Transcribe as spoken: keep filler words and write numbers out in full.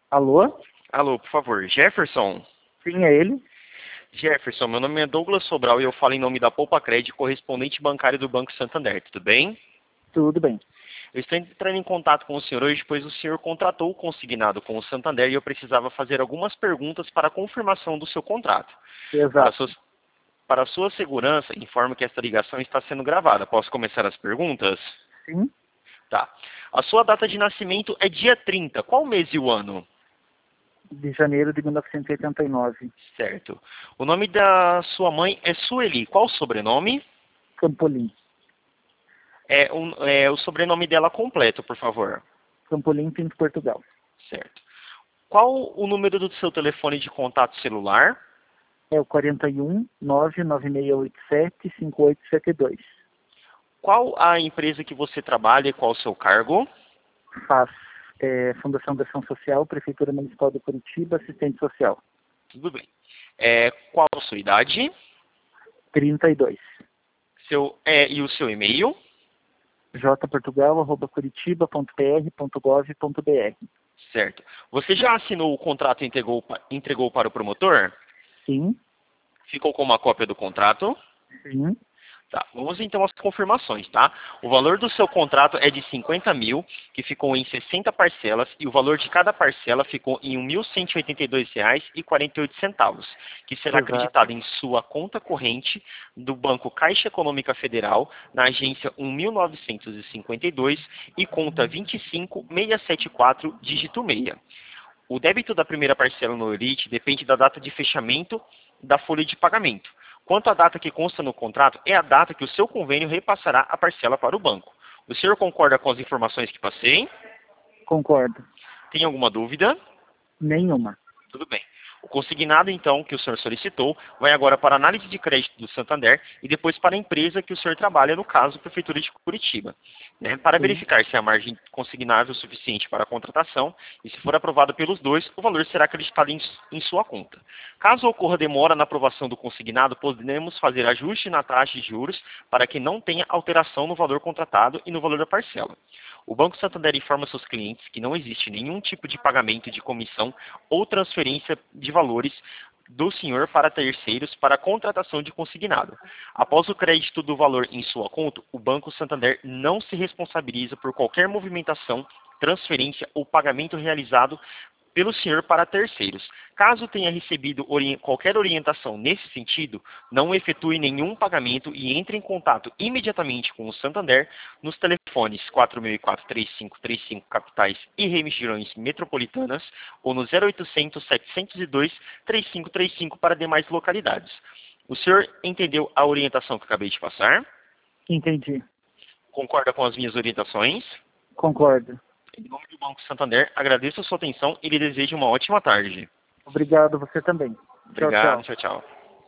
Alô? Alô, por favor, Jefferson? Sim, é ele. Jefferson, meu nome é Douglas Sobral e eu falo em nome da Poupa Cred, correspondente bancário do Banco Santander, tudo bem? Tudo bem. Eu estou entrando em contato com o senhor hoje, pois o senhor contratou o consignado com o Santander e eu precisava fazer algumas perguntas para a confirmação do seu contrato. Para a Exato. sua, para a sua segurança, informo que esta ligação está sendo gravada. Posso começar as perguntas? Sim. Tá. A sua data de nascimento é dia trinta. Qual mês e o ano? De janeiro de mil novecentos e oitenta e nove. Certo. O nome da sua mãe é Sueli. Qual o sobrenome? Campolim. É, um, é o sobrenome dela completo, por favor. Campolim, Pinto, Portugal. Certo. Qual o número do seu telefone de contato celular? É o quarenta e um, nove nove seis oito sete, cinco oito sete dois. Qual a empresa que você trabalha e qual o seu cargo? F A S. É, Fundação de Ação Social, Prefeitura Municipal de Curitiba, assistente social. Tudo bem. É, qual a sua idade? trinta e dois. Seu, é, e o seu e-mail? jportugal arroba curitiba ponto p r ponto gov ponto b r. Certo. Você já assinou o contrato e entregou, pa- entregou para o promotor? Sim. Ficou com uma cópia do contrato? Sim. Tá, vamos então às confirmações, tá? O valor do seu contrato é de cinquenta mil, que ficou em sessenta parcelas, e o valor de cada parcela ficou em mil cento e oitenta e dois reais e quarenta e oito centavos, que será Exato. acreditado em sua conta corrente do Banco Caixa Econômica Federal, na agência um mil novecentos e cinquenta e dois e conta vinte e cinco mil seiscentos e setenta e quatro, dígito seis. O débito da primeira parcela no Elite depende da data de fechamento da folha de pagamento. Quanto à data que consta no contrato, é a data que o seu convênio repassará a parcela para o banco. O senhor concorda com as informações que passei? Concordo. Tem alguma dúvida? Nenhuma. Tudo bem. O consignado, então, que o senhor solicitou, vai agora para a análise de crédito do Santander e depois para a empresa que o senhor trabalha, no caso, a Prefeitura de Curitiba. Né? Para Sim. verificar se a margem consignável é suficiente para a contratação e se for aprovada pelos dois, o valor será acreditado em, em sua conta. Caso ocorra demora na aprovação do consignado, podemos fazer ajuste na taxa de juros para que não tenha alteração no valor contratado e no valor da parcela. O Banco Santander informa seus clientes que não existe nenhum tipo de pagamento de comissão ou transferência de valores do senhor para terceiros para a contratação de consignado. Após o crédito do valor em sua conta, o Banco Santander não se responsabiliza por qualquer movimentação, transferência ou pagamento realizado pelo senhor para terceiros. Caso tenha recebido ori- qualquer orientação nesse sentido, não efetue nenhum pagamento e entre em contato imediatamente com o Santander nos telefones quatro mil e quatro, três cinco três cinco capitais e regiões metropolitanas ou no zero oitocentos, setecentos e dois, trinta e cinco trinta e cinco para demais localidades. O senhor entendeu a orientação que acabei de passar? Entendi. Concorda com as minhas orientações? Concordo. Em nome do Banco Santander, agradeço a sua atenção e lhe desejo uma ótima tarde. Obrigado, você também. Tchau, Obrigado, tchau. tchau, tchau.